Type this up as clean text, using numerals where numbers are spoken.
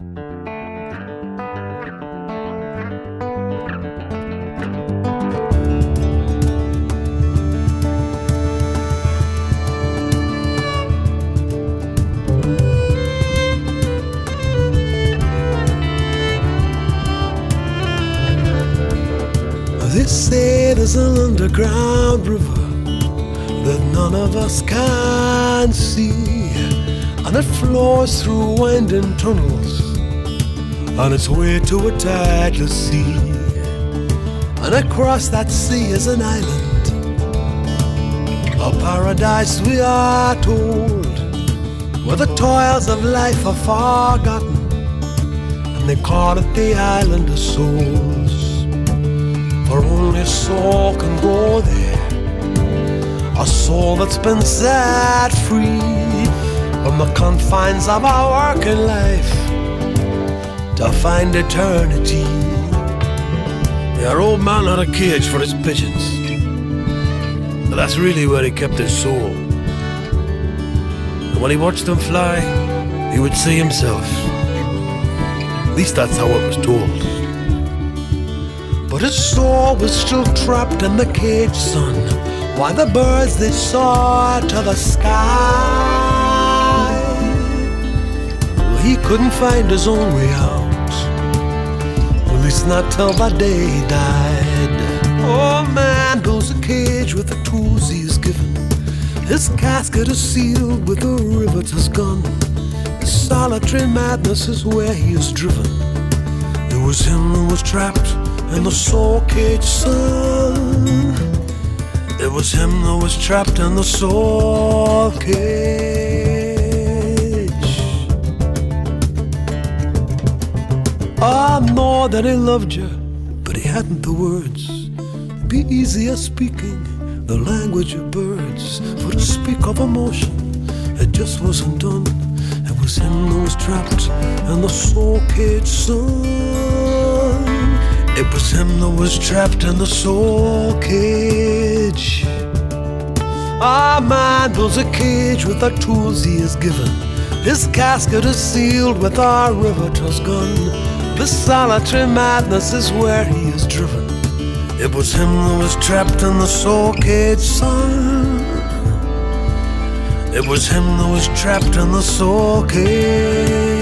They say there's an underground river that none of us can see, and it flows through winding tunnels on its way to a tideless sea. And across that sea is an island, a paradise we are told, where the toils of life are forgotten, and they call it the Island of Souls. For only a soul can go there, a soul that's been set free from the confines of our working life to find eternity. Our old man had a cage for his pigeons, but that's really where he kept his soul. And when he watched them fly, he would see himself. At least that's how it was told. But his soul was still trapped in the cage, son, while the birds they soared to the sky. Well, he couldn't find his own way out, at least not till the day he died. Oh, man builds a cage with the tools he is given. His casket is sealed with a riveter's gun. His solitary madness is where he is driven. It was him who was trapped in the soul cage, son. It was him that was trapped in the soul cage. I know that he loved you, but he hadn't the words. It'd be easier speaking the language of birds, for to speak of emotion, it just wasn't done. It was him that was trapped in the soul cage, son. It was him that was trapped in the soul cage. Our man builds a cage with the tools he is given. His casket is sealed with our riveter's gun. The solitary madness is where he is driven. It was him that was trapped in the soul cage, son. It was him that was trapped in the soul cage.